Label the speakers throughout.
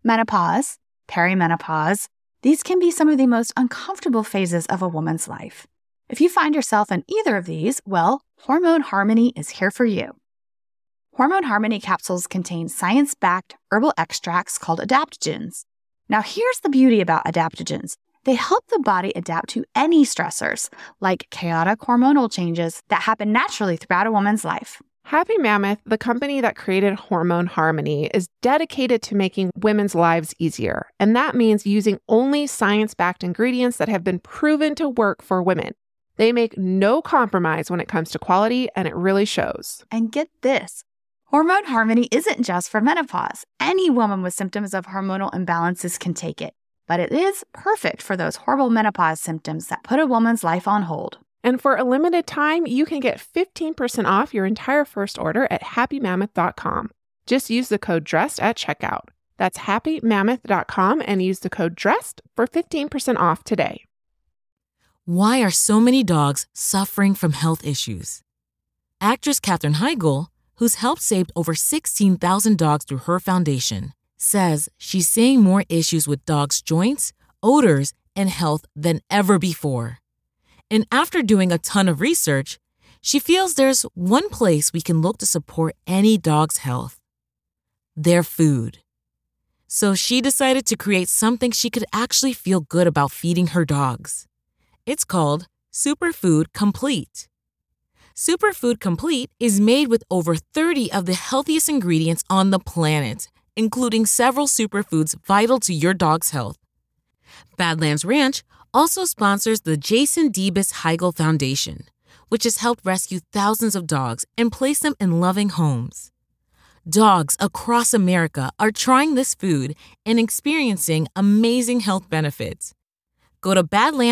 Speaker 1: menopause, perimenopause. These can be some of the most uncomfortable phases of a woman's life. If you find yourself in either of these, well, Hormone Harmony is here for you. Hormone Harmony capsules contain science-backed herbal extracts called adaptogens. Now, here's the beauty about adaptogens. They help the body adapt to any stressors, like chaotic hormonal changes that happen naturally throughout a woman's life.
Speaker 2: Happy Mammoth, the company that created Hormone Harmony, is dedicated to making women's lives easier. And that means using only science-backed ingredients that have been proven to work for women. They make no compromise when it comes to quality, and it really shows.
Speaker 1: And get this, Hormone Harmony isn't just for menopause. Any woman with symptoms of hormonal imbalances can take it, but it is perfect for those horrible menopause symptoms that put a woman's life on hold.
Speaker 2: And for a limited time, you can get 15% off your entire first order at happymammoth.com. Just use the code DRESSED at checkout. That's happymammoth.com and use the code DRESSED for 15% off today.
Speaker 3: Why are so many dogs suffering from health issues? Actress Katherine Heigl, who's helped save over 16,000 dogs through her foundation, says she's seeing more issues with dogs' joints, odors, and health than ever before. And after doing a ton of research, she feels there's one place we can look to support any dog's health: their food. So she decided to create something she could actually feel good about feeding her dogs. It's called Superfood Complete. Superfood Complete is made with over 30 of the healthiest ingredients on the planet, including several superfoods vital to your dog's health. Badlands Ranch also sponsors the Jason Debus Heigl Foundation, which has helped rescue thousands of dogs and place them in loving homes. Dogs across America are trying this food and experiencing amazing health benefits. Go to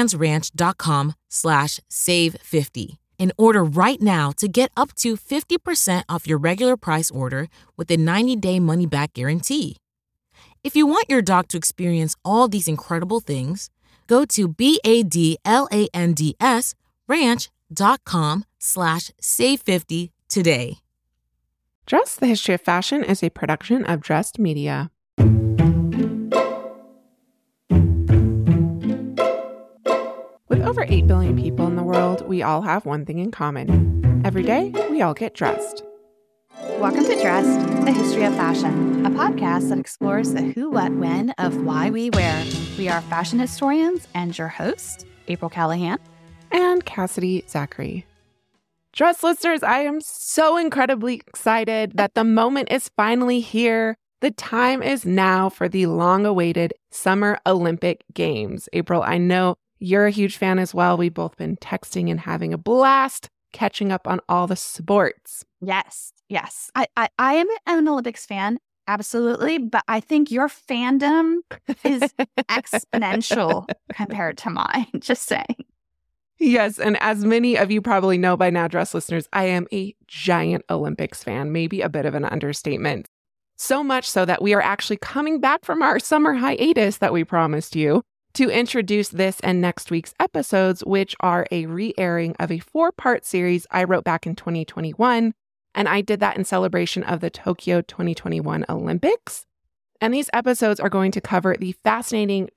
Speaker 3: badlandsranch.com/save50 and order right now to get up to 50% off your regular price order with a 90-day money-back guarantee. If you want your dog to experience all these incredible things, go to badlandsranch.com/save50 today.
Speaker 2: Dressed, the History of Fashion is a production of Dressed Media. With over 8 billion people in the world, we all have one thing in common. Every day, we all get dressed.
Speaker 1: Welcome to Dressed, the History of Fashion, a podcast that explores the who, what, when of why we wear. We are fashion historians and your host, April Callahan.
Speaker 2: And Cassidy Zachary. Dressed listeners, I am so incredibly excited that the moment is finally here. The time is now for the long-awaited Summer Olympic Games. April, I know you're a huge fan as well. We've both been texting and having a blast catching up on all the sports.
Speaker 1: Yes. I am an Olympics fan, absolutely, but I think your fandom is exponential compared to mine, just saying.
Speaker 2: Yes, and as many of you probably know by now, Dress listeners, I am a giant Olympics fan, maybe a bit of an understatement. So much so that we are actually coming back from our summer hiatus that we promised you to introduce this and next week's episodes, which are a re-airing of a 4-part series I wrote back in 2021, and I did that in celebration of the Tokyo 2021 Olympics. And these episodes are going to cover the fascinating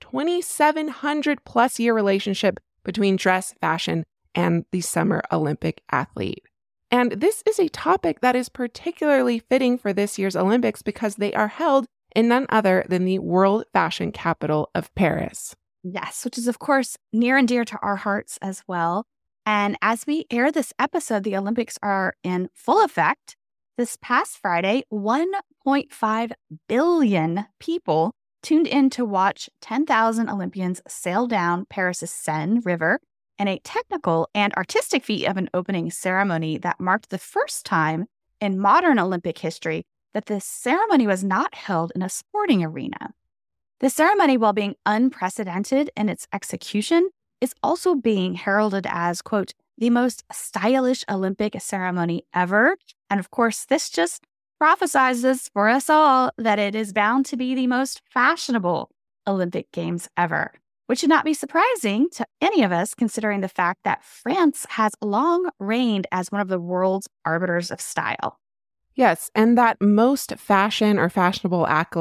Speaker 2: 2,700-plus year relationship between dress, fashion, and the Summer Olympic athlete. And this is a topic that is particularly fitting for this year's Olympics because they are held in none other than the world fashion capital of Paris.
Speaker 1: Yes, which is, of course, near and dear to our hearts as well. And as we air this episode, the Olympics are in full effect. This past Friday, 1.5 billion people tuned in to watch 10,000 Olympians sail down Paris's Seine River in a technical and artistic feat of an opening ceremony that marked the first time in modern Olympic history that this ceremony was not held in a sporting arena. The ceremony, while being unprecedented in its execution, is also being heralded as, quote, the most stylish Olympic ceremony ever. And of course, this just prophesizes for us all that it is bound to be the most fashionable Olympic Games ever, which should not be surprising to any of us considering the fact that France has long reigned as one of the world's arbiters of style.
Speaker 2: Yes, and that most fashion or fashionable accolade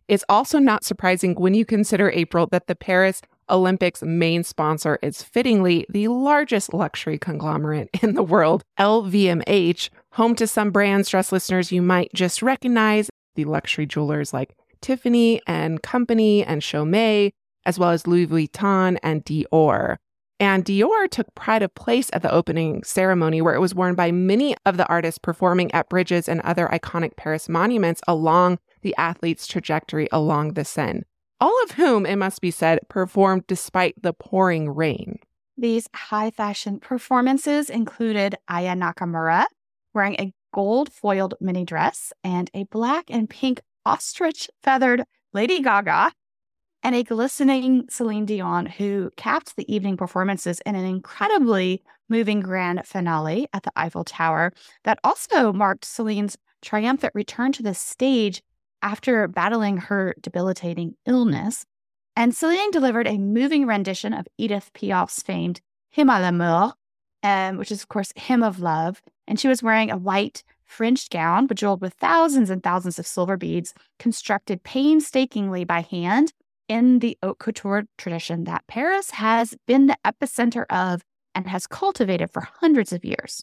Speaker 2: It's also not surprising when you consider, April, that the Paris Olympics main sponsor is fittingly the largest luxury conglomerate in the world, LVMH, home to some brands, dress listeners, you might just recognize, the luxury jewelers like Tiffany and Company and Chaumet, as well as Louis Vuitton and Dior. And Dior took pride of place at the opening ceremony, where it was worn by many of the artists performing at bridges and other iconic Paris monuments along the athletes' trajectory along the Seine. All of whom, it must be said, performed despite the pouring rain.
Speaker 1: These high fashion performances included Aya Nakamura wearing a gold foiled mini dress and a black and pink ostrich feathered Lady Gaga, and a glistening Celine Dion, who capped the evening performances in an incredibly moving grand finale at the Eiffel Tower that also marked Celine's triumphant return to the stage after battling her debilitating illness. And Celine delivered a moving rendition of Edith Piaf's famed Hymne à l'amour, which is, of course, Hymn of Love. And she was wearing a white fringed gown bejeweled with thousands and thousands of silver beads, constructed painstakingly by hand in the haute couture tradition that Paris has been the epicenter of and has cultivated for hundreds of years.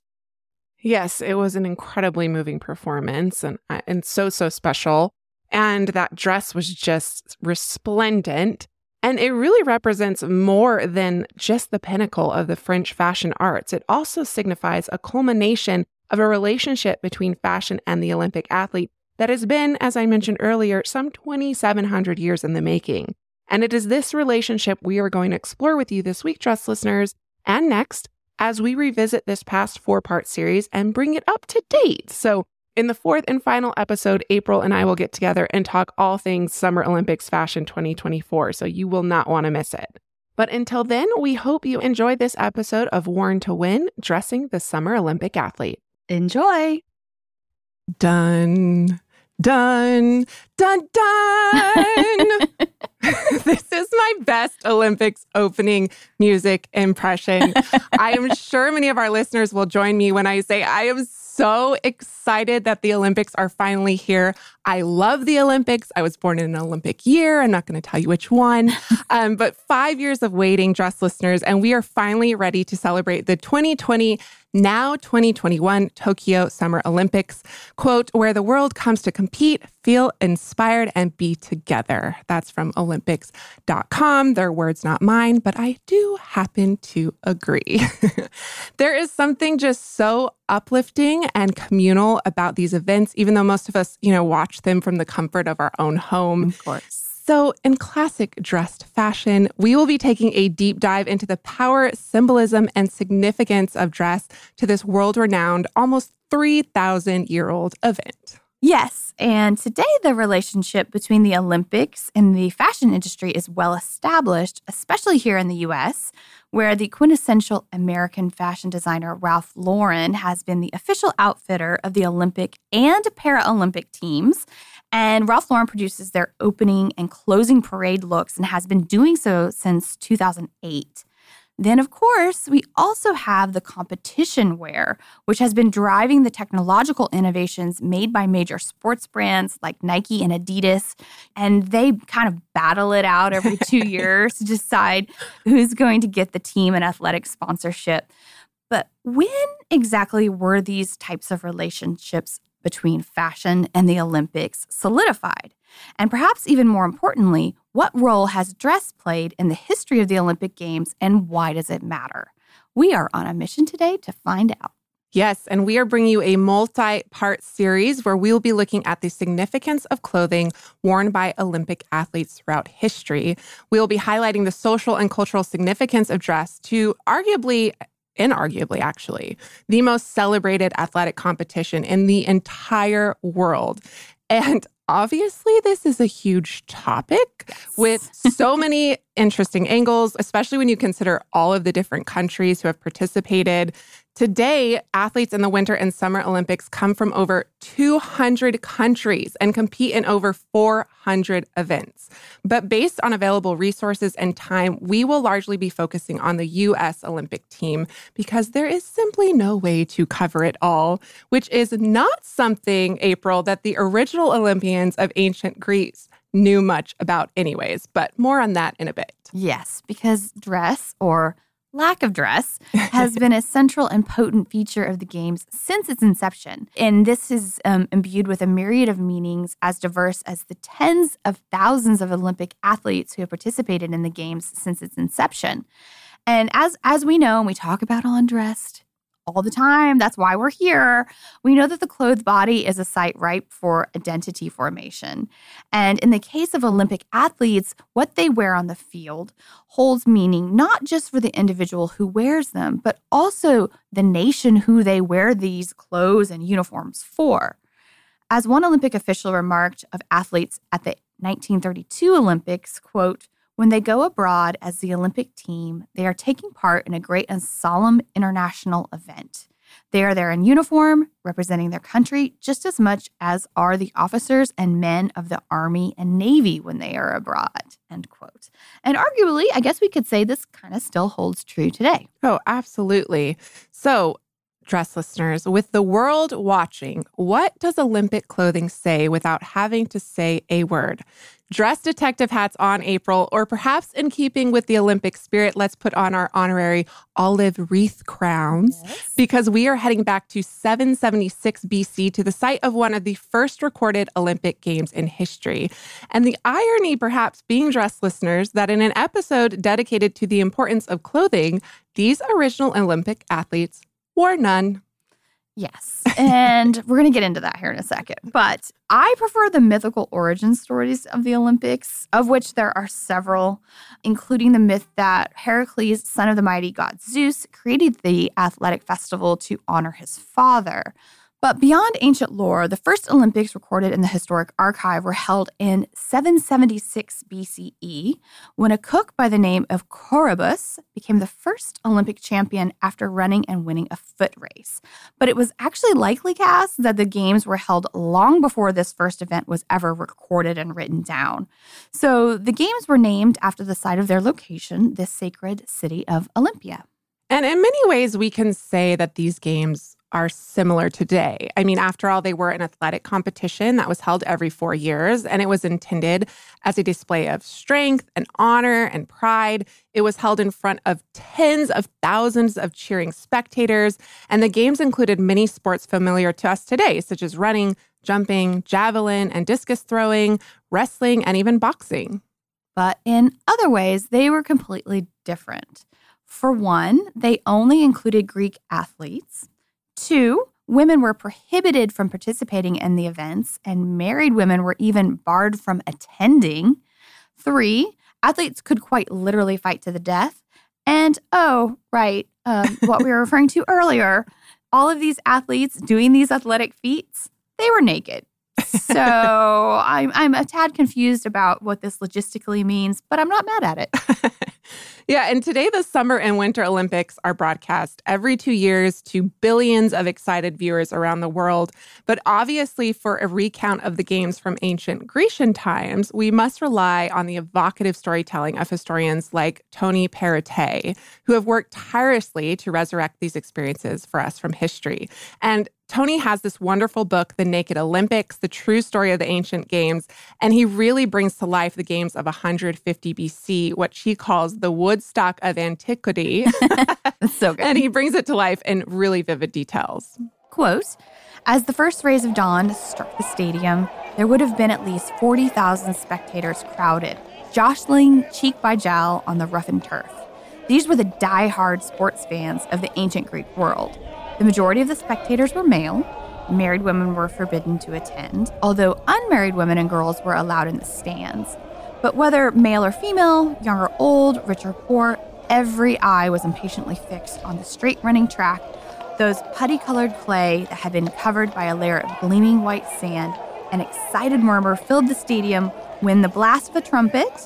Speaker 2: Yes, it was an incredibly moving performance and so special. And that dress was just resplendent. And it really represents more than just the pinnacle of the French fashion arts. It also signifies a culmination of a relationship between fashion and the Olympic athlete that has been, as I mentioned earlier, some 2,700 years in the making. And it is this relationship we are going to explore with you this week, dress listeners, and next, as we revisit this past 4-part series and bring it up to date. So in the 4th and final episode, April and I will get together and talk all things Summer Olympics Fashion 2024, so you will not want to miss it. But until then, we hope you enjoyed this episode of Worn to Win, Dressing the Summer Olympic Athlete.
Speaker 1: Enjoy!
Speaker 2: Done. Done. Dun, dun. This is my best Olympics opening music impression. I am sure many of our listeners will join me when I say I am so excited that the Olympics are finally here. I love the Olympics. I was born in an Olympic year. I'm not going to tell you which one, but 5 years of waiting, dress listeners, and we are finally ready to celebrate the 2020, now 2021 Tokyo Summer Olympics, quote, where the world comes to compete, feel inspired, and be together. That's from Olympics.com. Their words, not mine, but I do happen to agree. There is something just so uplifting and communal about these events, even though most of us, watch them from the comfort of our own home.
Speaker 1: Of course.
Speaker 2: So in classic dressed fashion, we will be taking a deep dive into the power, symbolism, and significance of dress to this world-renowned, almost 3,000-year-old event.
Speaker 4: Yes, and today the relationship between the Olympics and the fashion industry is well established, especially here in the U.S., where the quintessential American fashion designer Ralph Lauren has been the official outfitter of the Olympic and Paralympic teams. And Ralph Lauren produces their opening and closing parade looks and has been doing so since 2008. Then, of course, we also have the competition wear, which has been driving the technological innovations made by major sports brands like Nike and Adidas. And they kind of battle it out every 2 years to decide who's going to get the team and athletic sponsorship. But when exactly were these types of relationships between fashion and the Olympics solidified? And perhaps even more importantly, what role has dress played in the history of the Olympic Games, and why does it matter? We are on a mission today to find out.
Speaker 2: Yes, and we are bringing you a multi-part series where we will be looking at the significance of clothing worn by Olympic athletes throughout history. We will be highlighting the social and cultural significance of dress to inarguably actually, the most celebrated athletic competition in the entire world. And obviously, this is a huge topic with so many interesting angles, especially when you consider all of the different countries who have participated. Today, athletes in the Winter and Summer Olympics come from over 200 countries and compete in over 400 events. But based on available resources and time, we will largely be focusing on the U.S. Olympic team because there is simply no way to cover it all, which is not something, April, that the original Olympians of ancient Greece knew much about anyways, but more on that in a bit.
Speaker 4: Yes, because dress, or lack of dress, has been a central and potent feature of the games since its inception. And this is imbued with a myriad of meanings as diverse as the tens of thousands of Olympic athletes who have participated in the games since its inception. And as we know, and we talk about undressed all the time, that's why we're here, we know that the clothed body is a site ripe for identity formation. And in the case of Olympic athletes, what they wear on the field holds meaning not just for the individual who wears them, but also the nation who they wear these clothes and uniforms for. As one Olympic official remarked of athletes at the 1932 Olympics, quote, "When they go abroad as the Olympic team, they are taking part in a great and solemn international event. They are there in uniform, representing their country just as much as are the officers and men of the Army and Navy when they are abroad," end quote. And arguably, I guess we could say this kind of still holds true today.
Speaker 2: Oh, absolutely. So, dress listeners, with the world watching, what does Olympic clothing say without having to say a word? Dress detective hats on, April, or perhaps in keeping with the Olympic spirit, let's put on our honorary olive wreath crowns, because we are heading back to 776 BC to the site of one of the first recorded Olympic Games in history. And the irony, perhaps, being, dress listeners, that in an episode dedicated to the importance of clothing, these original Olympic athletes wore none.
Speaker 4: Yes, and we're going to get into that here in a second. But I prefer the mythical origin stories of the Olympics, of which there are several, including the myth that Heracles, son of the mighty god Zeus, created the athletic festival to honor his father. But beyond ancient lore, the first Olympics recorded in the historic archive were held in 776 BCE, when a cook by the name of Coroebus became the first Olympic champion after running and winning a foot race. But it was actually likely, Cass, that the games were held long before this first event was ever recorded and written down. So the games were named after the site of their location, the sacred city of Olympia.
Speaker 2: And in many ways, we can say that these games are similar today. I mean, after all, they were an athletic competition that was held every 4 years, and it was intended as a display of strength and honor and pride. It was held in front of tens of thousands of cheering spectators, and the games included many sports familiar to us today, such as running, jumping, javelin and discus throwing, wrestling, and even boxing.
Speaker 4: But in other ways, they were completely different. For one, they only included Greek athletes. 2, women were prohibited from participating in the events, and married women were even barred from attending. 3, athletes could quite literally fight to the death. And, what we were referring to earlier, all of these athletes doing these athletic feats, they were naked. So I'm a tad confused about what this logistically means, but I'm not mad at it.
Speaker 2: Yeah, and today the Summer and Winter Olympics are broadcast every 2 years to billions of excited viewers around the world. But obviously, for a recount of the games from ancient Grecian times, we must rely on the evocative storytelling of historians like Tony Perrottet, who have worked tirelessly to resurrect these experiences for us from history. And Tony has this wonderful book, The Naked Olympics, the true story of the ancient games, and he really brings to life the games of 150 BC, what he calls the Woodstock of antiquity.
Speaker 4: That's so good.
Speaker 2: And he brings it to life in really vivid details.
Speaker 4: Quote, "As the first rays of dawn struck the stadium, there would have been at least 40,000 spectators crowded, jostling cheek by jowl on the roughened turf. These were the die-hard sports fans of the ancient Greek world. The majority of the spectators were male. Married women were forbidden to attend, although unmarried women and girls were allowed in the stands. But whether male or female, young or old, rich or poor, every eye was impatiently fixed on the straight-running track, those putty-colored clay that had been covered by a layer of gleaming white sand. An excited murmur filled the stadium when the blast of a trumpet,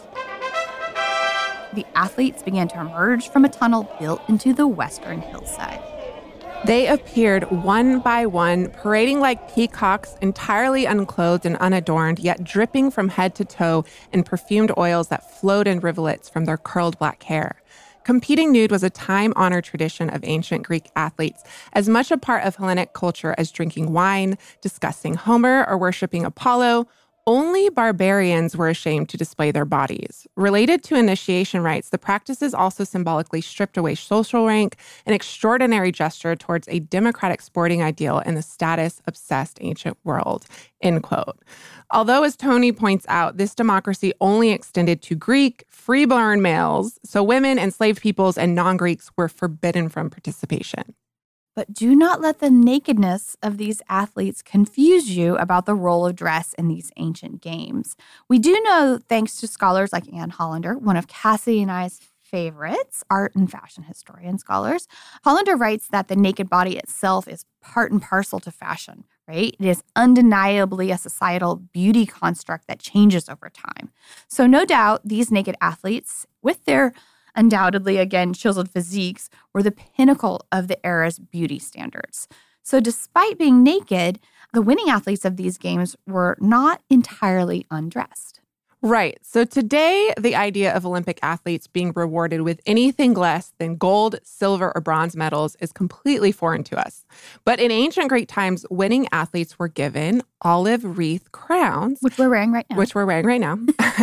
Speaker 4: the athletes began to emerge from a tunnel built into the western hillside.
Speaker 2: They appeared one by one, parading like peacocks, entirely unclothed and unadorned, yet dripping from head to toe in perfumed oils that flowed in rivulets from their curled black hair. Competing nude was a time-honored tradition of ancient Greek athletes, as much a part of Hellenic culture as drinking wine, discussing Homer, or worshiping Apollo, Only barbarians were ashamed to display their bodies. Related to initiation rites, the practices also symbolically stripped away social rank, an extraordinary gesture towards a democratic sporting ideal in the status-obsessed ancient world, end quote. Although, as Tony points out, this democracy only extended to Greek, free-born males, so women, enslaved peoples, and non-Greeks were forbidden from participation.
Speaker 4: But do not let the nakedness of these athletes confuse you about the role of dress in these ancient games. We do know, thanks to scholars like Anne Hollander, one of Cassie and I's favorites, art and fashion historian scholars, Hollander writes that the naked body itself is part and parcel to fashion, right? It is undeniably a societal beauty construct that changes over time. So no doubt these naked athletes, with their undoubtedly, again, chiseled physiques, were the pinnacle of the era's beauty standards. So despite being naked, the winning athletes of these games were not entirely undressed.
Speaker 2: Right. So today, the idea of Olympic athletes being rewarded with anything less than gold, silver, or bronze medals is completely foreign to us. But in ancient Greek times, winning athletes were given olive wreath crowns.
Speaker 4: Which we're wearing right now.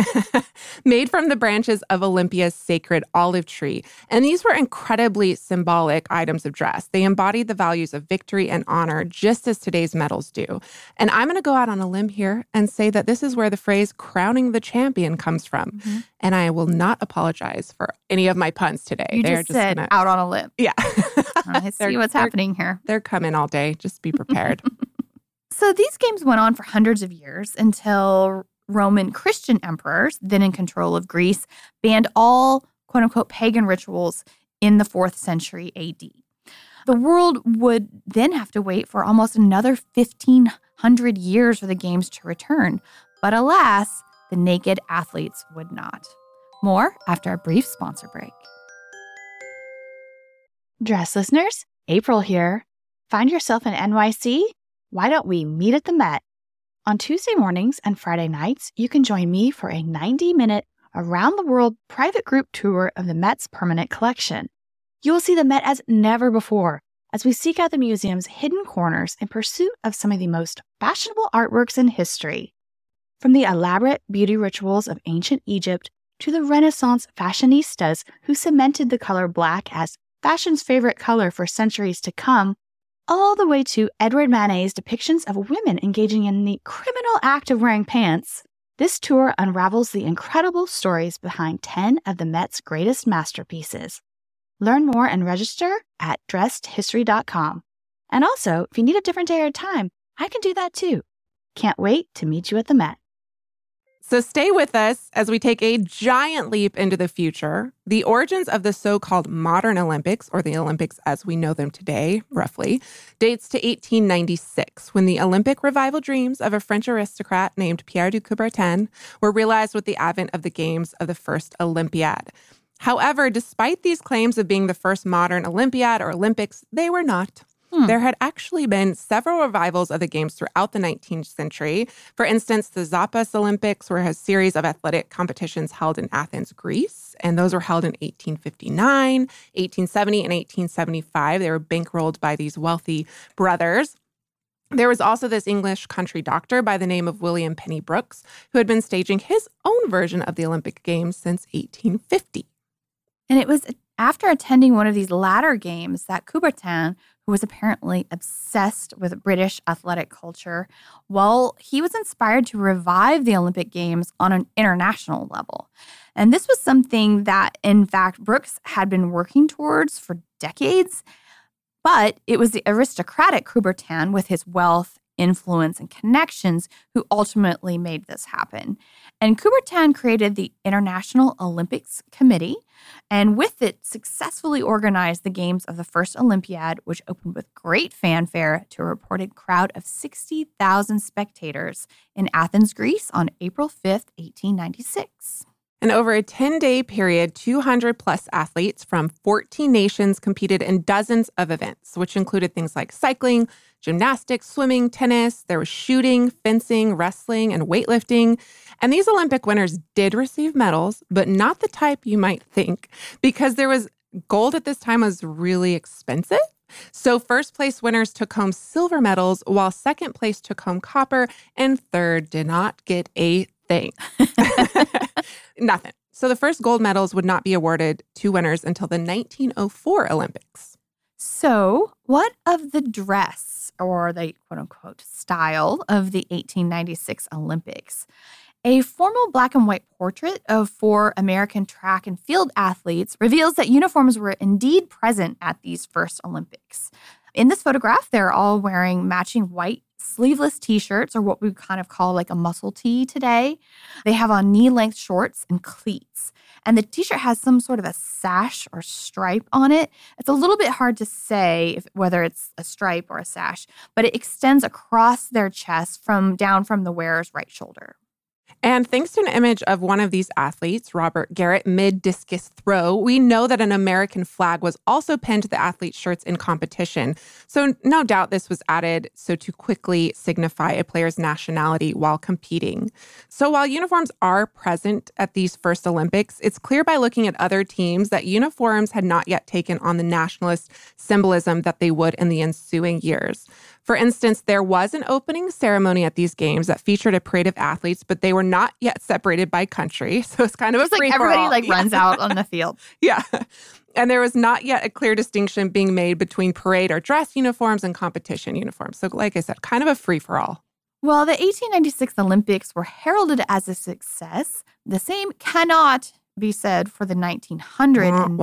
Speaker 2: Made from the branches of Olympia's sacred olive tree. And these were incredibly symbolic items of dress. They embodied the values of victory and honor, just as today's medals do. And I'm going to go out on a limb here and say that this is where the phrase crowning the champion comes from. Mm-hmm. And I will not apologize for any of my puns today.
Speaker 4: You just said out on a limb.
Speaker 2: Yeah.
Speaker 4: I see what's happening here.
Speaker 2: They're coming all day. Just be prepared.
Speaker 4: So these games went on for hundreds of years until Roman Christian emperors, then in control of Greece, banned all quote-unquote pagan rituals in the 4th century AD. The world would then have to wait for almost another 1,500 years for the games to return. But alas, the naked athletes would not. More after a brief sponsor break.
Speaker 1: Dress listeners, April here. Find yourself in NYC? Why don't we meet at the Met? On Tuesday mornings and Friday nights, you can join me for a 90-minute around-the-world private group tour of the Met's permanent collection. You will see the Met as never before as we seek out the museum's hidden corners in pursuit of some of the most fashionable artworks in history. From the elaborate beauty rituals of ancient Egypt to the Renaissance fashionistas who cemented the color black as fashion's favorite color for centuries to come, all the way to Edward Manet's depictions of women engaging in the criminal act of wearing pants, this tour unravels the incredible stories behind 10 of the Met's greatest masterpieces. Learn more and register at dressedhistory.com. And also, if you need a different day or time, I can do that too. Can't wait to meet you at the Met.
Speaker 2: So stay with us as we take a giant leap into the future. The origins of the so-called modern Olympics, or the Olympics as we know them today, roughly, dates to 1896, when the Olympic revival dreams of a French aristocrat named Pierre de Coubertin were realized with the advent of the games of the first Olympiad. However, despite these claims of being the first modern Olympiad or Olympics, they were not. There had actually been several revivals of the games throughout the 19th century. For instance, the Zappos Olympics were a series of athletic competitions held in Athens, Greece, and those were held in 1859, 1870, and 1875. They were bankrolled by these wealthy brothers. There was also this English country doctor by the name of William Penny Brooks, who had been staging his own version of the Olympic Games since 1850.
Speaker 4: And it was after attending one of these latter games that Coubertin, who was apparently obsessed with British athletic culture, well, he was inspired to revive the Olympic Games on an international level. And this was something that, in fact, Brooks had been working towards for decades. But it was the aristocratic Coubertin with his wealth, influence, and connections who ultimately made this happen. And Coubertin created the International Olympics Committee, and with it successfully organized the games of the first Olympiad, which opened with great fanfare to a reported crowd of 60,000 spectators in Athens, Greece on April 5th, 1896.
Speaker 2: And over a 10-day period, 200-plus athletes from 14 nations competed in dozens of events, which included things like cycling, gymnastics, swimming, tennis. There was shooting, fencing, wrestling, and weightlifting. And these Olympic winners did receive medals, but not the type you might think, because gold at this time was really expensive. So first place winners took home silver medals, while second place took home copper, and third did not get a thing. Nothing. So the first gold medals would not be awarded to winners until the 1904 Olympics.
Speaker 4: So what of the dress, or the quote-unquote style, of the 1896 Olympics? A formal black and white portrait of 4 American track and field athletes reveals that uniforms were indeed present at these first Olympics. In this photograph, they're all wearing matching white sleeveless T-shirts, or what we kind of call like a muscle tee today. They have on knee-length shorts and cleats. And the T-shirt has some sort of a sash or stripe on it. It's a little bit hard to say whether it's a stripe or a sash, but it extends across their chest down from the wearer's right shoulder.
Speaker 2: And thanks to an image of one of these athletes, Robert Garrett, mid-discus throw, we know that an American flag was also pinned to the athlete's shirts in competition. So no doubt this was added so to quickly signify a player's nationality while competing. So while uniforms are present at these first Olympics, it's clear by looking at other teams that uniforms had not yet taken on the nationalist symbolism that they would in the ensuing years. For instance, there was an opening ceremony at these games that featured a parade of athletes, but they were not yet separated by country. So it's kind of a free-for-all.
Speaker 4: Everybody runs out on the field.
Speaker 2: Yeah. And there was not yet a clear distinction being made between parade or dress uniforms and competition uniforms. So like I said, kind of a free-for-all.
Speaker 4: Well, the 1896 Olympics were heralded as a success. The same cannot be said for the 1900 and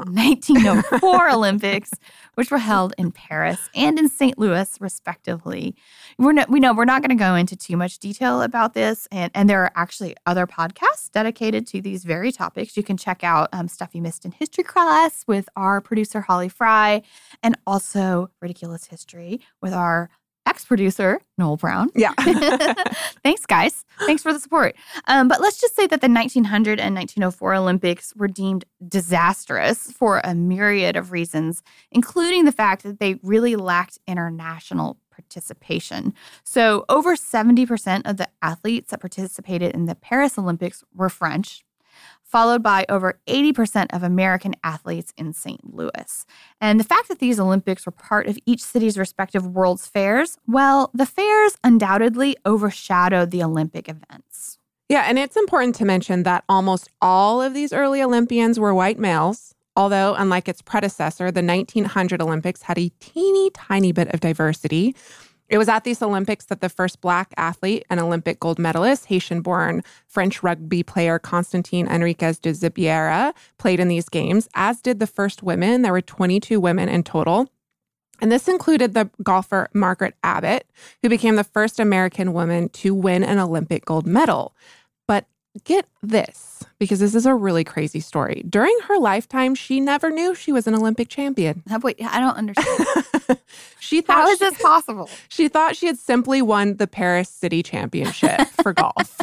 Speaker 4: 1904 Olympics, which were held in Paris and in St. Louis, respectively. We're not going to go into too much detail about this, and there are actually other podcasts dedicated to these very topics. You can check out Stuff You Missed in History Class with our producer, Holly Fry, and also Ridiculous History with our ex-producer, Noel Brown.
Speaker 2: Yeah.
Speaker 4: Thanks, guys. Thanks for the support. But let's just say that the 1900 and 1904 Olympics were deemed disastrous for a myriad of reasons, including the fact that they really lacked international participation. So over 70% of the athletes that participated in the Paris Olympics were French, followed by over 80% of American athletes in St. Louis. And the fact that these Olympics were part of each city's respective World's Fairs, well, the fairs undoubtedly overshadowed the Olympic events.
Speaker 2: Yeah, and it's important to mention that almost all of these early Olympians were white males, although, unlike its predecessor, the 1900 Olympics had a teeny tiny bit of diversity. It was at these Olympics that the first Black athlete and Olympic gold medalist, Haitian-born French rugby player Constantine Enriquez de Zibiera, played in these games, as did the first women. There were 22 women in total. And this included the golfer Margaret Abbott, who became the first American woman to win an Olympic gold medal. But get this, because this is a really crazy story. During her lifetime, she never knew she was an Olympic champion.
Speaker 4: Wait, I don't understand.
Speaker 2: How
Speaker 4: is this possible?
Speaker 2: She thought she had simply won the Paris City Championship for golf.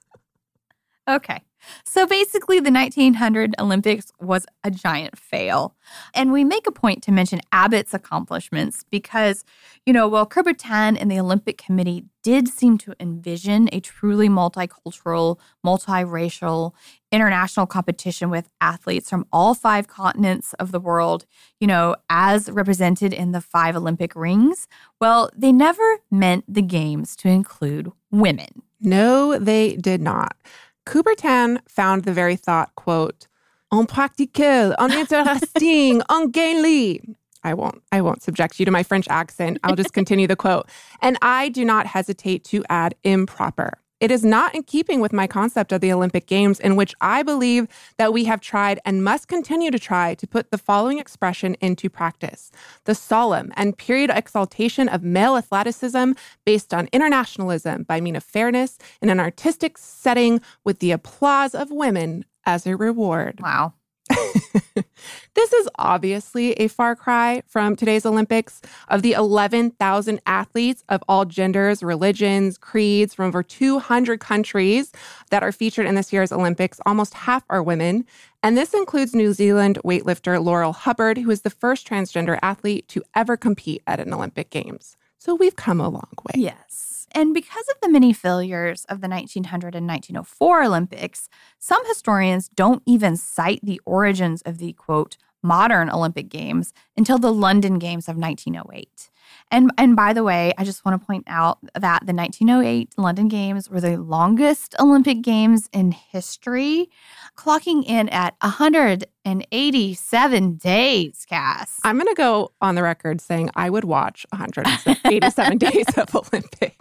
Speaker 4: Okay. So basically, the 1900 Olympics was a giant fail. And we make a point to mention Abbott's accomplishments because, while Coubertin and the Olympic Committee did seem to envision a truly multicultural, multiracial, international competition with athletes from all 5 continents of the world, as represented in the 5 Olympic rings, well, they never meant the games to include women.
Speaker 2: No, they did not. Coubertin found the very thought, quote, "en practical, en interesting, en gainly." I won't subject you to my French accent. I'll just continue the quote. "And I do not hesitate to add improper. It is not in keeping with my concept of the Olympic Games, in which I believe that we have tried and must continue to try to put the following expression into practice: the solemn and period exaltation of male athleticism based on internationalism by mean of fairness in an artistic setting with the applause of women as a reward."
Speaker 4: Wow.
Speaker 2: This is obviously a far cry from today's Olympics. Of the 11,000 athletes of all genders, religions, creeds from over 200 countries that are featured in this year's Olympics, almost half are women. And this includes New Zealand weightlifter Laurel Hubbard, who is the first transgender athlete to ever compete at an Olympic Games. So we've come a long way.
Speaker 4: Yes. And because of the many failures of the 1900 and 1904 Olympics, some historians don't even cite the origins of the, quote, modern Olympic Games until the London Games of 1908. And by the way, I just want to point out that the 1908 London Games were the longest Olympic Games in history, clocking in at 187 days, Cass.
Speaker 2: I'm going to go on the record saying I would watch 187 days of Olympics.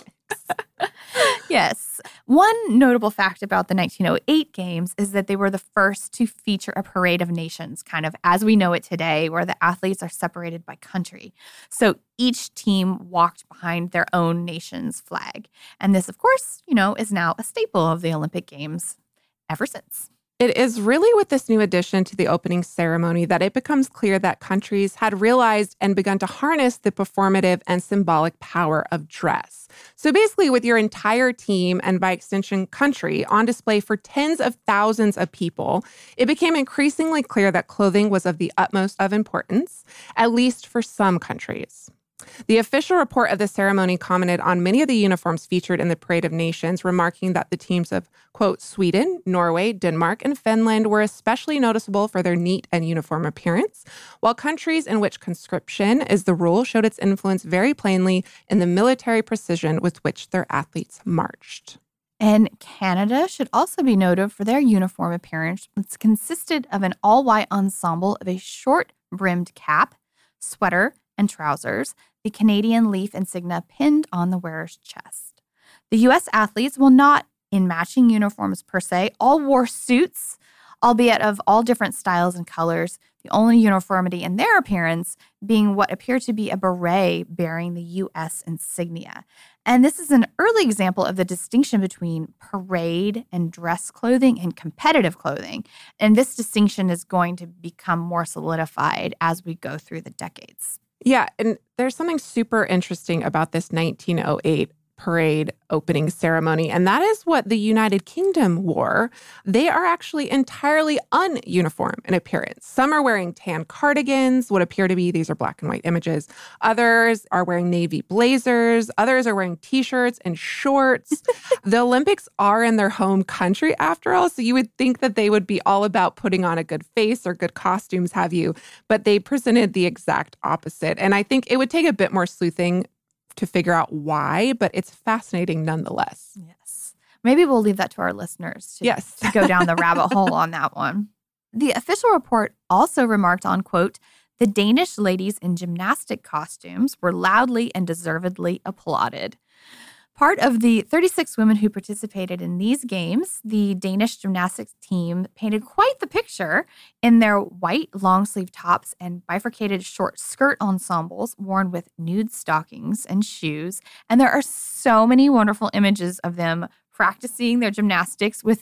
Speaker 4: Yes. One notable fact about the 1908 Games is that they were the first to feature a parade of nations, kind of as we know it today, where the athletes are separated by country. So each team walked behind their own nation's flag. And this, of course, is now a staple of the Olympic Games ever since.
Speaker 2: It is really with this new addition to the opening ceremony that it becomes clear that countries had realized and begun to harness the performative and symbolic power of dress. So basically, with your entire team and by extension country on display for tens of thousands of people, it became increasingly clear that clothing was of the utmost of importance, at least for some countries. The official report of the ceremony commented on many of the uniforms featured in the Parade of Nations, remarking that the teams of, quote, Sweden, Norway, Denmark, and Finland were especially noticeable for their neat and uniform appearance, while countries in which conscription is the rule showed its influence very plainly in the military precision with which their athletes marched.
Speaker 4: And Canada should also be noted for their uniform appearance, which consisted of an all-white ensemble of a short-brimmed cap, sweater, and trousers, the Canadian leaf insignia pinned on the wearer's chest. The U.S. athletes, while not in matching uniforms per se, all wore suits, albeit of all different styles and colors, the only uniformity in their appearance being what appeared to be a beret bearing the U.S. insignia. And this is an early example of the distinction between parade and dress clothing and competitive clothing. And this distinction is going to become more solidified as we go through the decades.
Speaker 2: Yeah, and there's something super interesting about this 1908 parade opening ceremony, and that is what the United Kingdom wore. They are actually entirely ununiform in appearance. Some are wearing tan cardigans, what appear to be, these are black and white images. Others are wearing navy blazers. Others are wearing t-shirts and shorts. The Olympics are in their home country after all, so you would think that they would be all about putting on a good face or good costumes, have you, but they presented the exact opposite. And I think it would take a bit more sleuthing to figure out why, but it's fascinating nonetheless.
Speaker 4: Yes. Maybe we'll leave that to our listeners to go down the rabbit hole on that one. The official report also remarked on, quote, the Danish ladies in gymnastic costumes were loudly and deservedly applauded. Part of the 36 women who participated in these games, the Danish gymnastics team painted quite the picture in their white long-sleeve tops and bifurcated short skirt ensembles worn with nude stockings and shoes. And there are so many wonderful images of them practicing their gymnastics with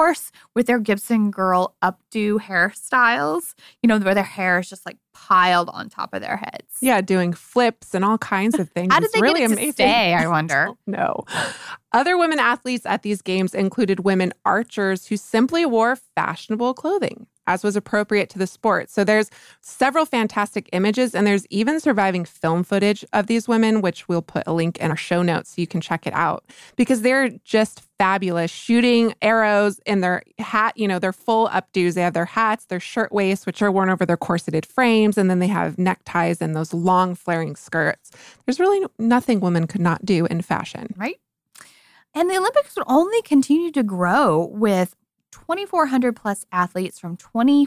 Speaker 4: their Gibson girl updo hairstyles, where their hair is just like piled on top of their heads.
Speaker 2: Yeah, doing flips and all kinds of things.
Speaker 4: How did they
Speaker 2: really
Speaker 4: get it
Speaker 2: amazing.
Speaker 4: To stay, I wonder?
Speaker 2: No. Other women athletes at these games included women archers who simply wore fashionable clothing, as was appropriate to the sport. So there's several fantastic images, and there's even surviving film footage of these women, which we'll put a link in our show notes so you can check it out, because they're just fabulous, shooting arrows in their hat, their full updos. They have their hats, their shirt waists, which are worn over their corseted frames, and then they have neckties and those long flaring skirts. There's really nothing women could not do in fashion.
Speaker 4: Right. And the Olympics would only continue to grow with 2,400 plus athletes from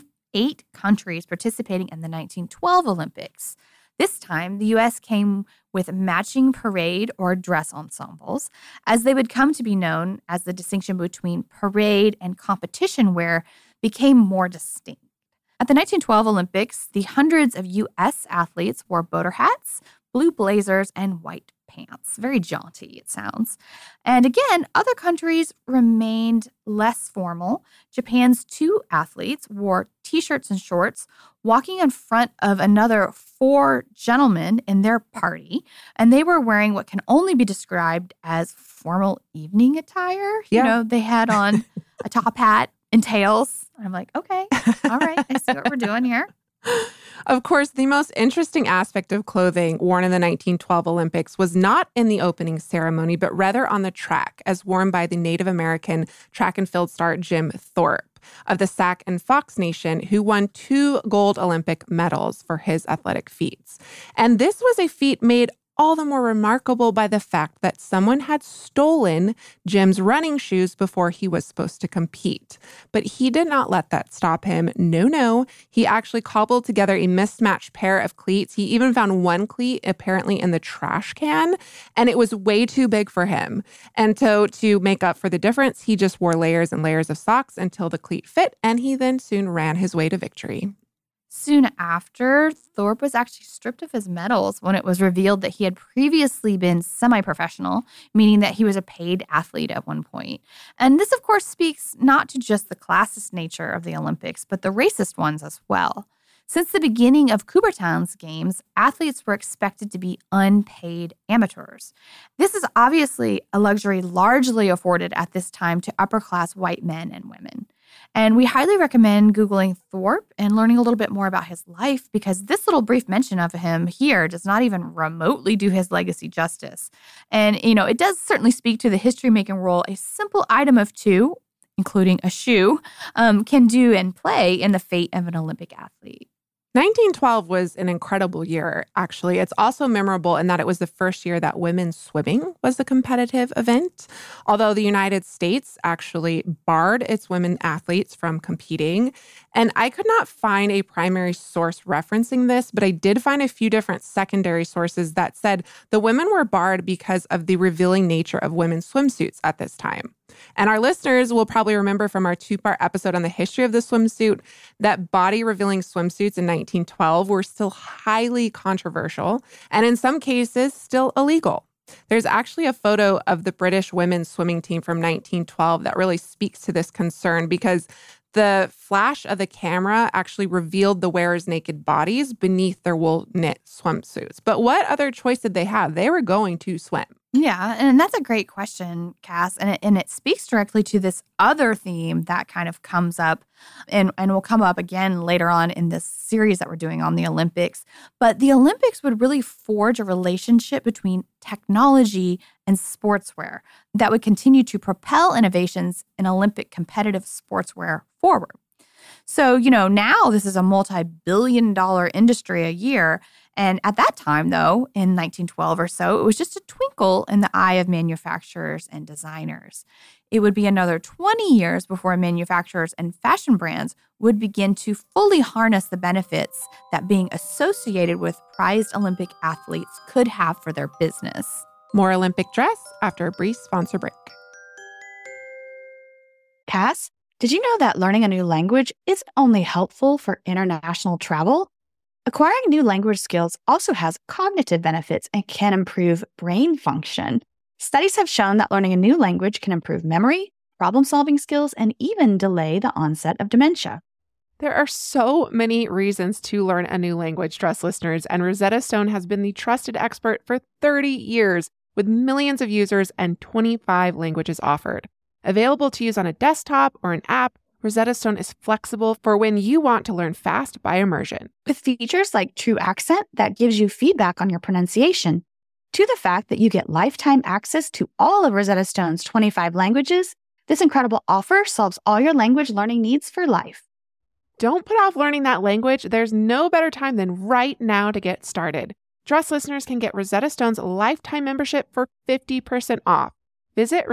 Speaker 4: 28 countries participating in the 1912 Olympics. This time, the U.S. came with matching parade or dress ensembles, as they would come to be known as the distinction between parade and competition wear became more distinct. At the 1912 Olympics, the hundreds of U.S. athletes wore boater hats, blue blazers, and white pants. Very jaunty, it sounds. And again, other countries remained less formal. Japan's 2 athletes wore t-shirts and shorts, walking in front of another 4 gentlemen in their party. And they were wearing what can only be described as formal evening attire.
Speaker 2: Yeah.
Speaker 4: They had on a top hat and tails. I'm like, okay, all right, I see what we're doing here.
Speaker 2: Of course, the most interesting aspect of clothing worn in the 1912 Olympics was not in the opening ceremony, but rather on the track, as worn by the Native American track and field star Jim Thorpe. of the Sac and Fox Nation, who won 2 gold Olympic medals for his athletic feats. And this was a feat made all the more remarkable by the fact that someone had stolen Jim's running shoes before he was supposed to compete. But he did not let that stop him. No. He actually cobbled together a mismatched pair of cleats. He even found one cleat apparently in the trash can, and it was way too big for him. And so to make up for the difference, he just wore layers and layers of socks until the cleat fit, and he then soon ran his way to victory.
Speaker 4: Soon after, Thorpe was actually stripped of his medals when it was revealed that he had previously been semi-professional, meaning that he was a paid athlete at one point. And this, of course, speaks not to just the classist nature of the Olympics, but the racist ones as well. Since the beginning of Coubertin's games, athletes were expected to be unpaid amateurs. This is obviously a luxury largely afforded at this time to upper-class white men and women. And we highly recommend Googling Thorpe and learning a little bit more about his life, because this little brief mention of him here does not even remotely do his legacy justice. And, it does certainly speak to the history-making role a simple item of 2, including a shoe, can do and play in the fate of an Olympic athlete.
Speaker 2: 1912 was an incredible year, actually. It's also memorable in that it was the first year that women's swimming was a competitive event, although the United States actually barred its women athletes from competing. And I could not find a primary source referencing this, but I did find a few different secondary sources that said the women were barred because of the revealing nature of women's swimsuits at this time. And our listeners will probably remember from our 2-part episode on the history of the swimsuit that body-revealing swimsuits in 1912 were still highly controversial and in some cases still illegal. There's actually a photo of the British women's swimming team from 1912 that really speaks to this concern, because the flash of the camera actually revealed the wearers' naked bodies beneath their wool knit swimsuits. But what other choice did they have? They were going to swim.
Speaker 4: Yeah, and that's a great question, Cass, and it speaks directly to this other theme that kind of comes up and will come up again later on in this series that we're doing on the Olympics. But the Olympics would really forge a relationship between technology and sportswear that would continue to propel innovations in Olympic competitive sportswear forward. So, now this is a multi-billion-dollar industry a year. And at that time, though, in 1912 or so, it was just a twinkle in the eye of manufacturers and designers. It would be another 20 years before manufacturers and fashion brands would begin to fully harness the benefits that being associated with prized Olympic athletes could have for their business.
Speaker 2: More Olympic Dress after a brief sponsor break.
Speaker 1: Cass, did you know that learning a new language isn't only helpful for international travel? Acquiring new language skills also has cognitive benefits and can improve brain function. Studies have shown that learning a new language can improve memory, problem-solving skills, and even delay the onset of dementia.
Speaker 2: There are so many reasons to learn a new language, Dress listeners, and Rosetta Stone has been the trusted expert for 30 years with millions of users and 25 languages offered. Available to use on a desktop or an app, Rosetta Stone is flexible for when you want to learn fast by immersion.
Speaker 1: With features like True Accent that gives you feedback on your pronunciation, to the fact that you get lifetime access to all of Rosetta Stone's 25 languages, this incredible offer solves all your language learning needs for life.
Speaker 2: Don't put off learning that language. There's no better time than right now to get started. Dress listeners can get Rosetta Stone's lifetime membership for 50% off. Visit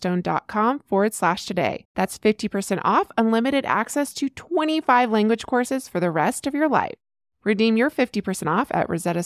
Speaker 2: rosettastone.com/today. That's 50% off unlimited access to 25 language courses for the rest of your life. Redeem your 50% off at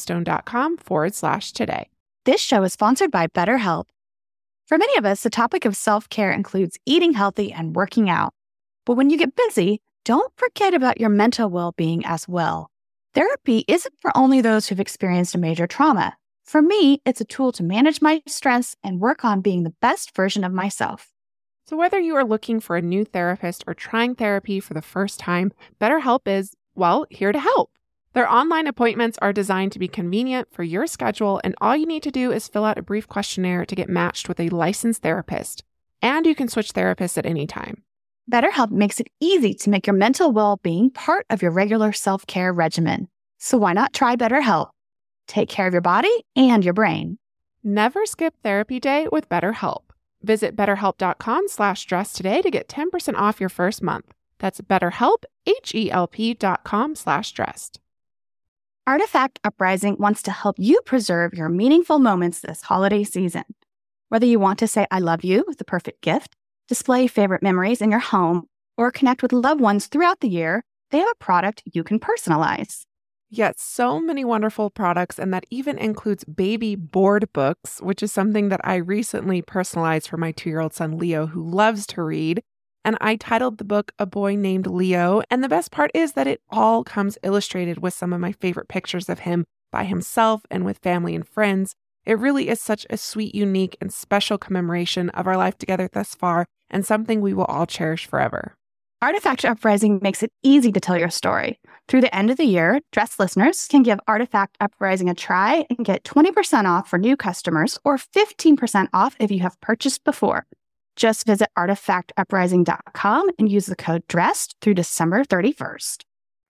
Speaker 2: rosettastone.com/today.
Speaker 1: This show is sponsored by BetterHelp. For many of us, the topic of self-care includes eating healthy and working out. But when you get busy, don't forget about your mental well-being as well. Therapy isn't for only those who've experienced a major trauma. For me, it's a tool to manage my stress and work on being the best version of myself.
Speaker 2: So whether you are looking for a new therapist or trying therapy for the first time, BetterHelp is, here to help. Their online appointments are designed to be convenient for your schedule, and all you need to do is fill out a brief questionnaire to get matched with a licensed therapist. And you can switch therapists at any time.
Speaker 1: BetterHelp makes it easy to make your mental well-being part of your regular self-care regimen. So why not try BetterHelp? Take care of your body and your brain.
Speaker 2: Never skip therapy day with BetterHelp. Visit betterhelp.com/dress today to get 10% off your first month. That's BetterHelp, HELP.com/dressed.
Speaker 1: Artifact Uprising wants to help you preserve your meaningful moments this holiday season. Whether you want to say I love you with the perfect gift, display favorite memories in your home, or connect with loved ones throughout the year, they have a product you can personalize.
Speaker 2: Yes, so many wonderful products, and that even includes baby board books, which is something that I recently personalized for my 2-year-old son, Leo, who loves to read. And I titled the book A Boy Named Leo. And the best part is that it all comes illustrated with some of my favorite pictures of him by himself and with family and friends. It really is such a sweet, unique, and special commemoration of our life together thus far, and something we will all cherish forever.
Speaker 1: Artifact Uprising makes it easy to tell your story. Through the end of the year, Dressed listeners can give Artifact Uprising a try and get 20% off for new customers or 15% off if you have purchased before. Just visit artifactuprising.com and use the code DRESSED through December 31st.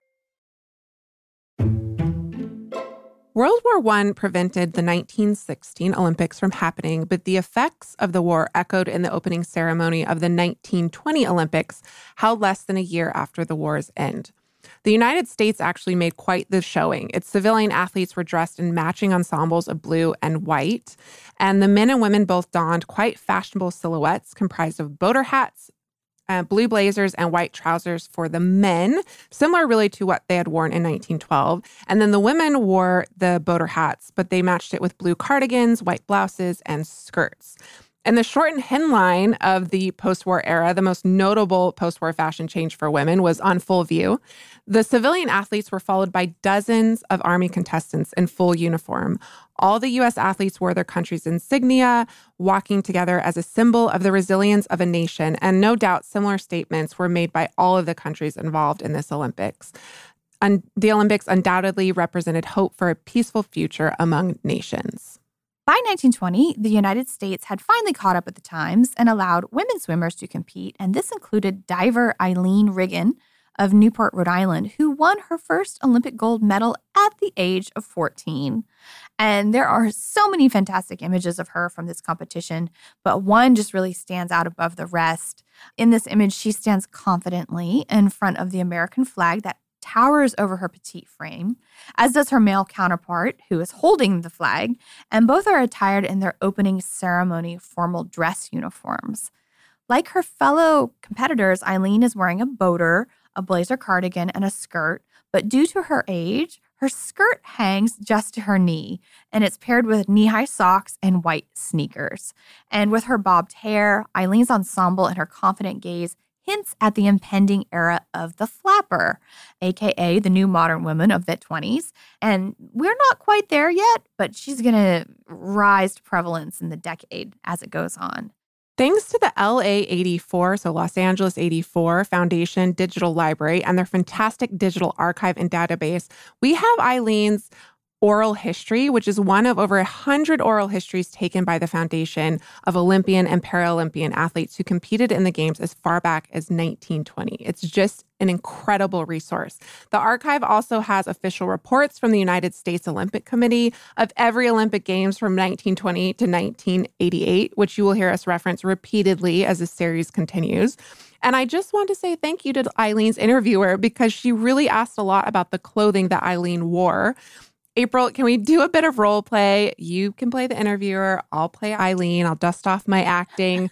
Speaker 2: World War I prevented the 1916 Olympics from happening, but the effects of the war echoed in the opening ceremony of the 1920 Olympics, held less than a year after the war's end. The United States actually made quite the showing. Its civilian athletes were dressed in matching ensembles of blue and white, and the men and women both donned quite fashionable silhouettes comprised of boater hats, blue blazers, and white trousers for the men, similar really to what they had worn in 1912. And then the women wore the boater hats, but they matched it with blue cardigans, white blouses, and skirts. And the shortened hemline of the post-war era, the most notable post-war fashion change for women, was on full view. The civilian athletes were followed by dozens of Army contestants in full uniform. All the U.S. athletes wore their country's insignia, walking together as a symbol of the resilience of a nation. And no doubt similar statements were made by all of the countries involved in this Olympics. And the Olympics undoubtedly represented hope for a peaceful future among nations.
Speaker 4: By 1920, the United States had finally caught up with the times and allowed women swimmers to compete, and this included diver Eileen Riggin of Newport, Rhode Island, who won her first Olympic gold medal at the age of 14. And there are so many fantastic images of her from this competition, but one just really stands out above the rest. In this image, she stands confidently in front of the American flag that towers over her petite frame, as does her male counterpart, who is holding the flag, and both are attired in their opening ceremony formal dress uniforms. Like her fellow competitors, Eileen is wearing a boater, a blazer cardigan, and a skirt, but due to her age, her skirt hangs just to her knee, and it's paired with knee-high socks and white sneakers. And with her bobbed hair, Eileen's ensemble and her confident gaze hints at the impending era of the flapper, aka the new modern woman of the 20s. And we're not quite there yet, but she's going to rise to prevalence in the decade as it goes on.
Speaker 2: Thanks to the LA84, so Los Angeles 84 Foundation Digital Library and their fantastic digital archive and database, we have Eileen's oral history, which is one of over 100 oral histories taken by the foundation of Olympian and Paralympian athletes who competed in the games as far back as 1920. It's just an incredible resource. The archive also has official reports from the United States Olympic Committee of every Olympic Games from 1920 to 1988, which you will hear us reference repeatedly as the series continues. And I just want to say thank you to Eileen's interviewer because she really asked a lot about the clothing that Eileen wore. April, can we do a bit of role play? You can play the interviewer. I'll play Eileen. I'll dust off my acting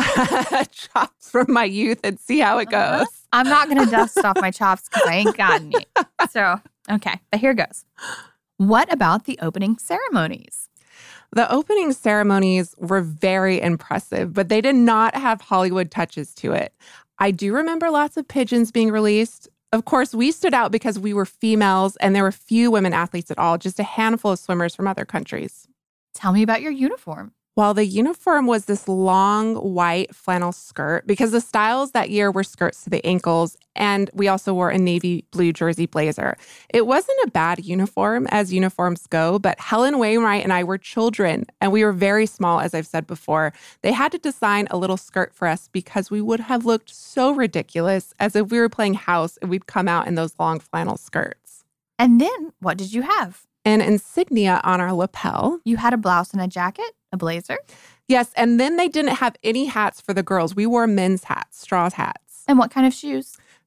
Speaker 2: chops from my youth and see how it goes.
Speaker 4: I'm not going to dust off my chops because I ain't got any. So, okay, but here goes. What about the opening ceremonies?
Speaker 2: The opening ceremonies were very impressive, but they did not have Hollywood touches to it. I do remember lots of pigeons being released. Of course, we stood out because we were females and there were few women athletes at all, just a handful of swimmers from other countries.
Speaker 4: Tell me about your uniform.
Speaker 2: Well, the uniform was this long white flannel skirt because the styles that year were skirts to the ankles, and we also wore a navy blue jersey blazer. It wasn't a bad uniform as uniforms go, but Helen Wainwright and I were children, and we were very small, as I've said before. They had to design a little skirt for us because we would have looked so ridiculous as if we were playing house and we'd come out in those long flannel skirts.
Speaker 4: And then what did you have?
Speaker 2: An insignia on our lapel.
Speaker 4: You had a blouse and a jacket? A blazer?
Speaker 2: Yes, and then they didn't have any hats for the girls. We wore men's hats, straw hats.
Speaker 4: And what kind of shoes?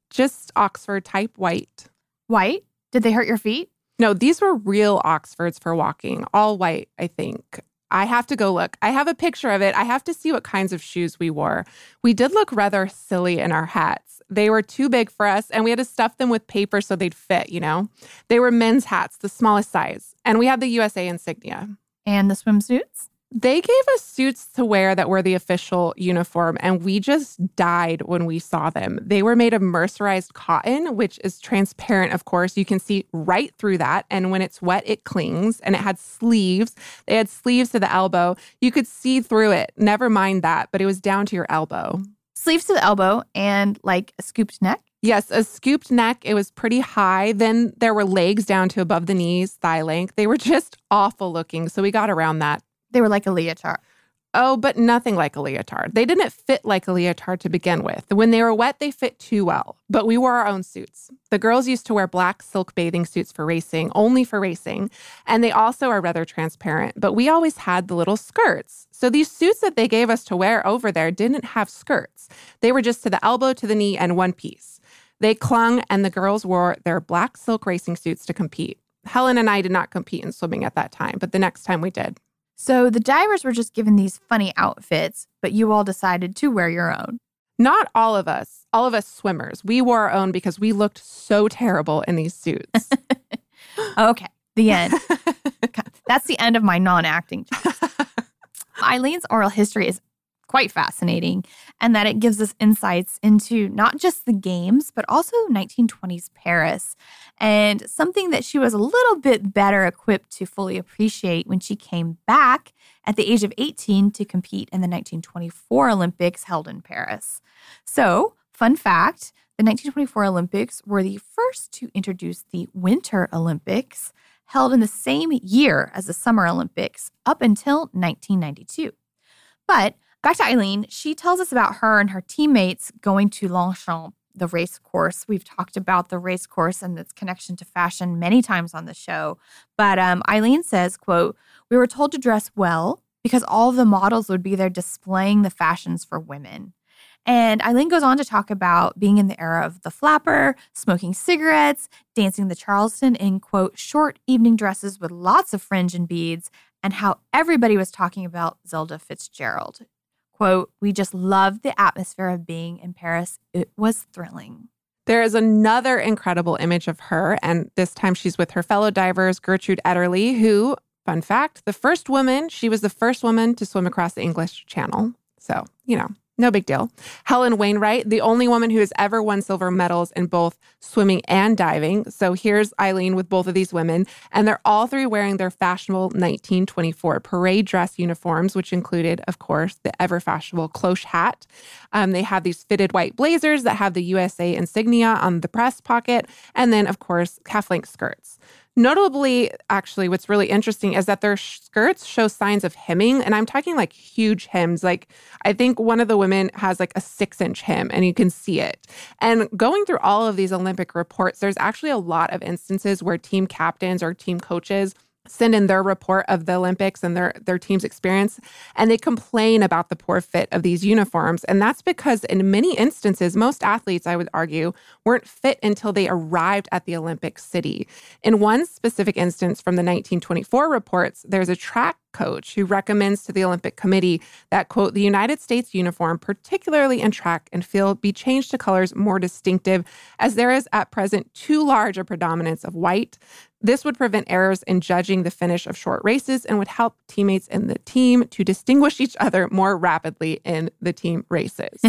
Speaker 2: just Oxford type white.
Speaker 4: White? Did they hurt your feet?
Speaker 2: No, these were real Oxfords for walking, all white, I think. I have to go look. I have a picture of it. I have to see what kinds of shoes we wore. We did look rather silly in our hats. They were too big for us, and we had to stuff them with paper so they'd fit, you know? They were men's hats, the smallest size, and we had the USA insignia.
Speaker 4: And the swimsuits?
Speaker 2: They gave us suits to wear that were the official uniform, and we just died when we saw them. They were made of mercerized cotton, which is transparent, of course. You can see right through that, and when it's wet, it clings, and it had sleeves. They had sleeves to the elbow. You could see through it. Never mind that, but it was down to your elbow.
Speaker 4: Sleeves to the elbow and like a scooped neck?
Speaker 2: Yes, a scooped neck. It was pretty high. Then there were legs down to above the knees, thigh length. They were just awful looking, so we got around that.
Speaker 4: They were like a leotard.
Speaker 2: Oh, but nothing like a leotard. They didn't fit like a leotard to begin with. When they were wet, they fit too well. But we wore our own suits. The girls used to wear black silk bathing suits for racing, only for racing. And they also are rather transparent. But we always had the little skirts. So these suits that they gave us to wear over there didn't have skirts. They were just to the elbow, to the knee, and one piece. They clung, and the girls wore their black silk racing suits to compete. Helen and I did not compete in swimming at that time, but the next time we did.
Speaker 4: So the divers were just given these funny outfits, but you all decided to wear your own.
Speaker 2: Not all of us swimmers. We wore our own because we looked so terrible in these suits.
Speaker 4: Okay, the end. That's the end of my non-acting jokes. Eileen's oral history is quite fascinating, and that it gives us insights into not just the games, but also 1920s Paris, and something that she was a little bit better equipped to fully appreciate when she came back at the age of 18 to compete in the 1924 Olympics held in Paris. So, fun fact, the 1924 Olympics were the first to introduce the Winter Olympics, held in the same year as the Summer Olympics up until 1992. But back to Eileen, she tells us about her and her teammates going to Longchamp, the race course. We've talked about the race course and its connection to fashion many times on the show. But Eileen says, quote, "We were told to dress well because all of the models would be there displaying the fashions for women." And Eileen goes on to talk about being in the era of the flapper, smoking cigarettes, dancing the Charleston in, quote, short evening dresses with lots of fringe and beads, and how everybody was talking about Zelda Fitzgerald. Quote, "We just loved the atmosphere of being in Paris. It was thrilling."
Speaker 2: There is another incredible image of her, and this time she's with her fellow divers, Gertrude Ederle, who, fun fact, she was the first woman to swim across the English Channel. So, no big deal. Helen Wainwright, the only woman who has ever won silver medals in both swimming and diving. So here's Eileen with both of these women, and they're all three wearing their fashionable 1924 parade dress uniforms, which included, of course, the ever-fashionable cloche hat. They have these fitted white blazers that have the USA insignia on the breast pocket, and then, of course, half-length skirts. Notably, actually, what's really interesting is that their skirts show signs of hemming, and I'm talking like huge hems. Like, I think one of the women has like a 6-inch hem, and you can see it. And going through all of these Olympic reports, there's actually a lot of instances where team captains or team coaches send in their report of the Olympics and their team's experience, and they complain about the poor fit of these uniforms. And that's because in many instances, most athletes, I would argue, weren't fit until they arrived at the Olympic city. In one specific instance from the 1924 reports, there's a track coach who recommends to the Olympic Committee that, quote, "the United States uniform, particularly in track and field, be changed to colors more distinctive, as there is at present too large a predominance of white. This would prevent errors in judging the finish of short races and would help teammates in the team to distinguish each other more rapidly in the team races."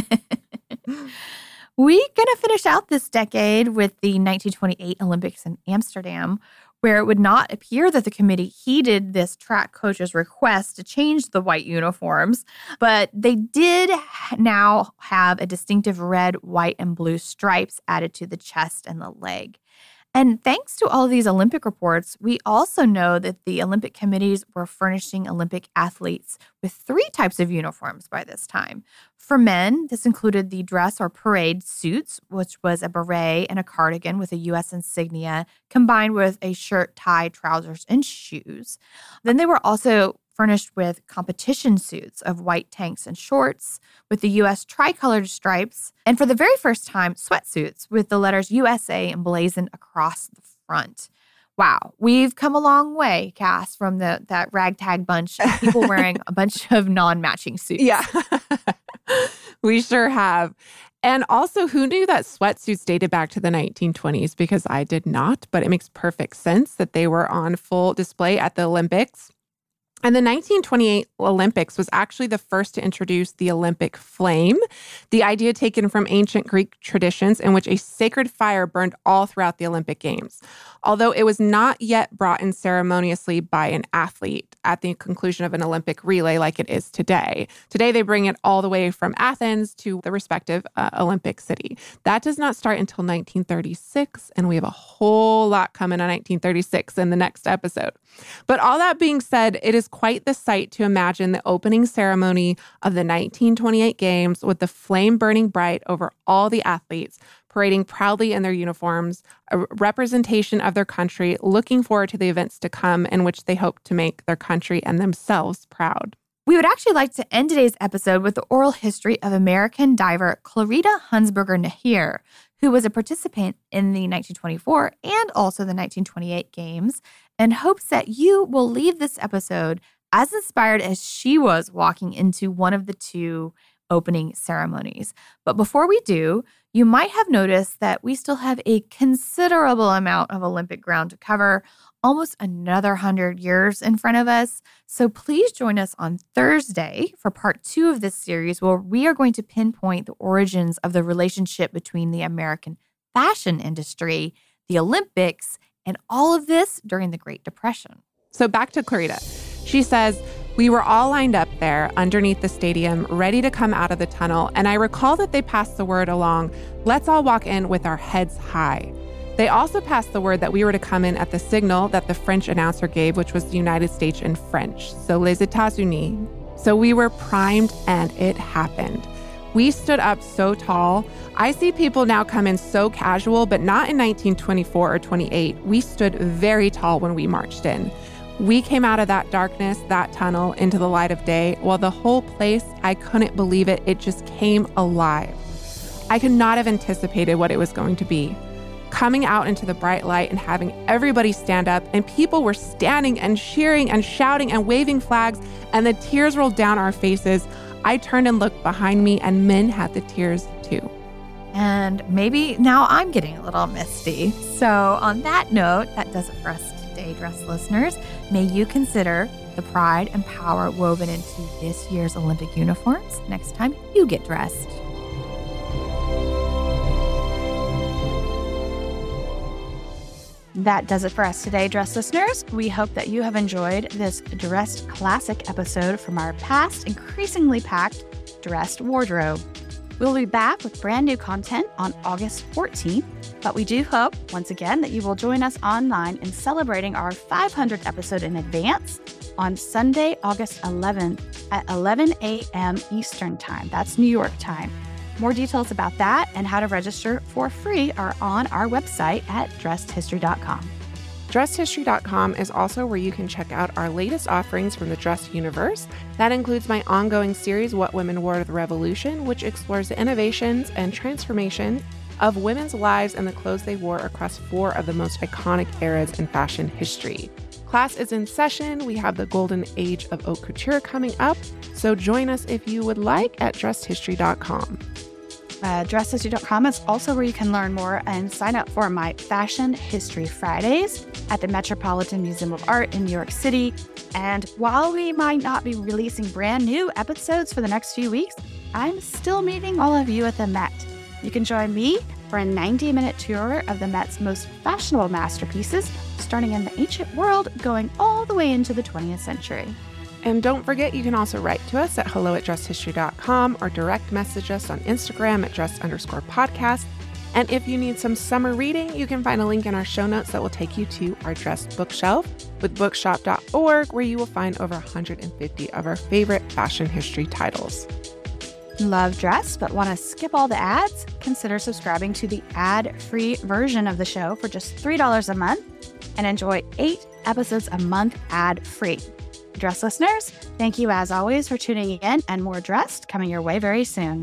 Speaker 4: We're going to finish out this decade with the 1928 Olympics in Amsterdam, where it would not appear that the committee heeded this track coach's request to change the white uniforms, but they did now have a distinctive red, white, and blue stripes added to the chest and the leg. And thanks to all of these Olympic reports, we also know that the Olympic committees were furnishing Olympic athletes with 3 types of uniforms by this time. For men, this included the dress or parade suits, which was a beret and a cardigan with a U.S. insignia, combined with a shirt, tie, trousers, and shoes. Then they were also furnished with competition suits of white tanks and shorts with the U.S. tricolored stripes, and for the very first time, sweatsuits with the letters USA emblazoned across the front. Wow, we've come a long way, Cass, from that ragtag bunch of people wearing a bunch of non-matching suits.
Speaker 2: Yeah, we sure have. And also, who knew that sweatsuits dated back to the 1920s? Because I did not, but it makes perfect sense that they were on full display at the Olympics. And the 1928 Olympics was actually the first to introduce the Olympic flame, the idea taken from ancient Greek traditions in which a sacred fire burned all throughout the Olympic Games. Although it was not yet brought in ceremoniously by an athlete at the conclusion of an Olympic relay like it is today. Today, they bring it all the way from Athens to the respective Olympic city. That does not start until 1936, and we have a whole lot coming on 1936 in the next episode. But all that being said, it is quite the sight to imagine the opening ceremony of the 1928 Games with the flame burning bright over all the athletes, parading proudly in their uniforms, a representation of their country, looking forward to the events to come in which they hope to make their country and themselves proud.
Speaker 4: We would actually like to end today's episode with the oral history of American diver Clarita Hunsberger-Naher, who was a participant in the 1924 and also the 1928 Games, and hopes that you will leave this episode as inspired as she was walking into one of the two opening ceremonies. But before we do, you might have noticed that we still have a considerable amount of Olympic ground to cover, almost another 100 years in front of us. So please join us on Thursday for part 2 of this series, where we are going to pinpoint the origins of the relationship between the American fashion industry, the Olympics, and all of this during the Great Depression.
Speaker 2: So back to Clarita. She says, "We were all lined up there underneath the stadium, ready to come out of the tunnel, and I recall that they passed the word along, let's all walk in with our heads high. They also passed the word that we were to come in at the signal that the French announcer gave, which was the United States in French, so les États-Unis. So we were primed, and it happened. We stood up so tall. I see people now come in so casual, but not in 1924 or 28. We stood very tall when we marched in. We came out of that darkness, that tunnel, into the light of day, while the whole place, I couldn't believe it, it just came alive. I could not have anticipated what it was going to be. Coming out into the bright light and having everybody stand up, and people were standing and cheering and shouting and waving flags, and the tears rolled down our faces. I turned and looked behind me, and men had the tears too."
Speaker 4: And maybe now I'm getting a little misty. So on that note, that does it for us today, Dress listeners. May you consider the pride and power woven into this year's Olympic uniforms next time you get dressed.
Speaker 1: That does it for us today, Dress listeners. We hope that you have enjoyed this Dressed Classic episode from our past, increasingly packed Dressed wardrobe. We'll be back with brand new content on August 14th, but we do hope, once again, that you will join us online in celebrating our 500th episode in advance on Sunday, August 11th at 11 a.m. Eastern Time. That's New York time. More details about that and how to register for free are on our website at dressedhistory.com.
Speaker 2: DressedHistory.com is also where you can check out our latest offerings from the Dressed universe. That includes my ongoing series, What Women Wore to the Revolution, which explores the innovations and transformation of women's lives and the clothes they wore across 4 of the most iconic eras in fashion history. Class is in session. We have the golden age of haute couture coming up, so join us if you would like at DressedHistory.com.
Speaker 1: DressedHistory.com is also where you can learn more and sign up for my Fashion History Fridays at the Metropolitan Museum of Art in New York City. And while we might not be releasing brand new episodes for the next few weeks, I'm still meeting all of you at the Met. You can join me for a 90-minute tour of the Met's most fashionable masterpieces, starting in the ancient world, going all the way into the 20th century.
Speaker 2: And don't forget, you can also write to us at hello@dressedhistory.com or direct message us on Instagram at dressed_podcast. And if you need some summer reading, you can find a link in our show notes that will take you to our Dressed bookshelf with bookshop.org, where you will find over 150 of our favorite fashion history titles.
Speaker 1: Love Dressed, but want to skip all the ads? Consider subscribing to the ad-free version of the show for just $3 a month and enjoy 8 episodes a month ad-free. Dressed listeners, thank you as always for tuning in, and more Dressed coming your way very soon.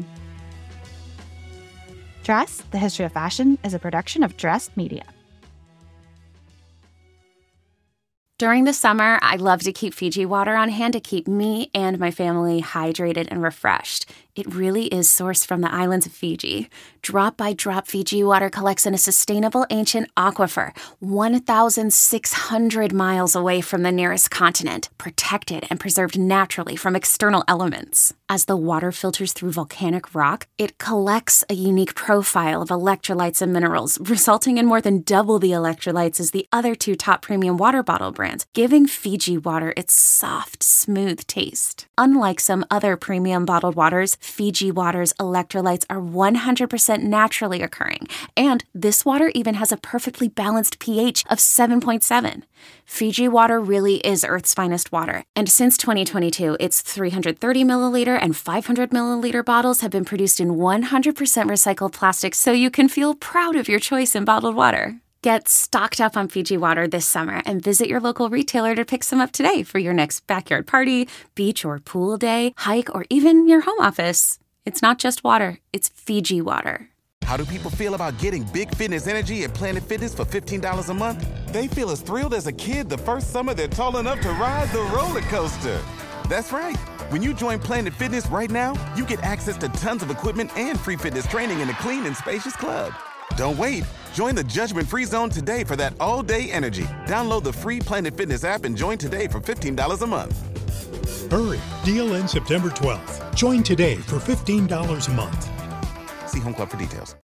Speaker 1: Dressed, the History of Fashion is a production of Dressed Media.
Speaker 5: During the summer, I love to keep Fiji water on hand to keep me and my family hydrated and refreshed. It really is sourced from the islands of Fiji. Drop by drop, Fiji water collects in a sustainable ancient aquifer 1,600 miles away from the nearest continent, protected and preserved naturally from external elements. As the water filters through volcanic rock, it collects a unique profile of electrolytes and minerals, resulting in more than double the electrolytes as the other two top premium water bottle brands, giving Fiji water its soft, smooth taste. Unlike some other premium bottled waters, Fiji water's electrolytes are 100% naturally occurring, and this water even has a perfectly balanced pH of 7.7. Fiji water really is Earth's finest water, and since 2022, its 330 milliliter and 500 milliliter bottles have been produced in 100% recycled plastic, so you can feel proud of your choice in bottled water. Get stocked up on Fiji water this summer and visit your local retailer to pick some up today for your next backyard party, beach or pool day, hike, or even your home office. It's not just water, it's Fiji water.
Speaker 6: How do people feel about getting big fitness energy at Planet Fitness for $15 a month? They feel as thrilled as a kid the first summer they're tall enough to ride the roller coaster. That's right. When you join Planet Fitness right now, you get access to tons of equipment and free fitness training in a clean and spacious club. Don't wait. Join the judgment-free zone today for that all-day energy. Download the free Planet Fitness app and join today for $15 a month.
Speaker 7: Hurry. Deal ends September 12th. Join today for $15 a month.
Speaker 6: See Home Club for details.